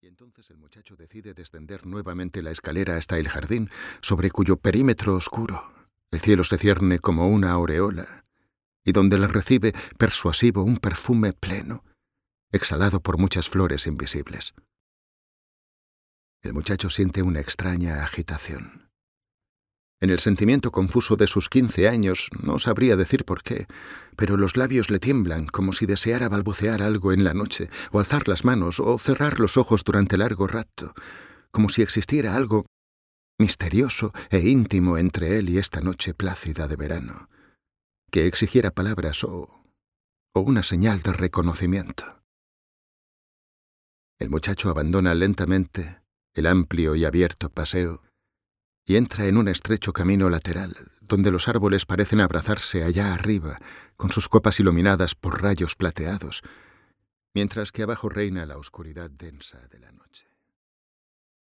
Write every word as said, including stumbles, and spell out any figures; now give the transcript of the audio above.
entonces el muchacho decide descender nuevamente la escalera hasta el jardín, sobre cuyo perímetro oscuro el cielo se cierne como una aureola, y donde le recibe persuasivo un perfume pleno, exhalado por muchas flores invisibles. El muchacho siente una extraña agitación. En el sentimiento confuso de sus quince años, no sabría decir por qué, pero los labios le tiemblan como si deseara balbucear algo en la noche, o alzar las manos, o cerrar los ojos durante largo rato, como si existiera algo misterioso e íntimo entre él y esta noche plácida de verano, que exigiera palabras o, o una señal de reconocimiento. El muchacho abandona lentamente el amplio y abierto paseo y entra en un estrecho camino lateral, donde los árboles parecen abrazarse allá arriba, con sus copas iluminadas por rayos plateados, mientras que abajo reina la oscuridad densa de la noche.